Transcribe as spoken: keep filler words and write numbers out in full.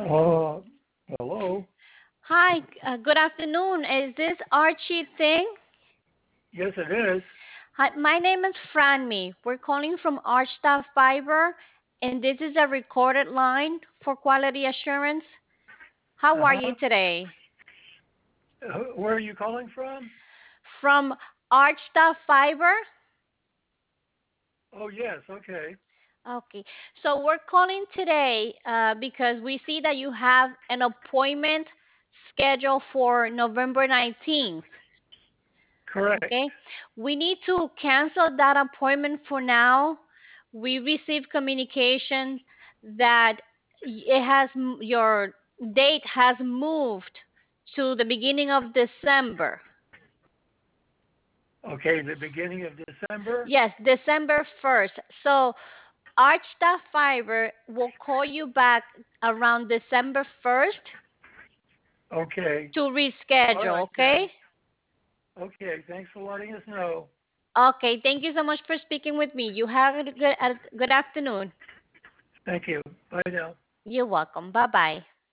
Uh, hello. Hi, uh, good afternoon. Is this Archie Thing? Yes, it is. Hi, my name is Franmi. We're calling from Archstaff Fiber, and this is a recorded line for quality assurance. How Uh are huh. you today? Where are you calling from? From Archstaff Fiber? Oh, yes. Okay. Okay, so we're calling today uh, because we see that you have an appointment scheduled for November nineteenth. Correct. Okay, we need to cancel that appointment for now. We received communication that it has your date has moved to the beginning of December. Okay, the beginning of December. Yes, December first. So Archstaff Fiber will call you back around December first Okay. to All reschedule, right then. okay? Okay. Thanks for letting us know. Okay, thank you so much for speaking with me. You have a good, a good afternoon. Thank you. Bye now. You're welcome. Bye bye.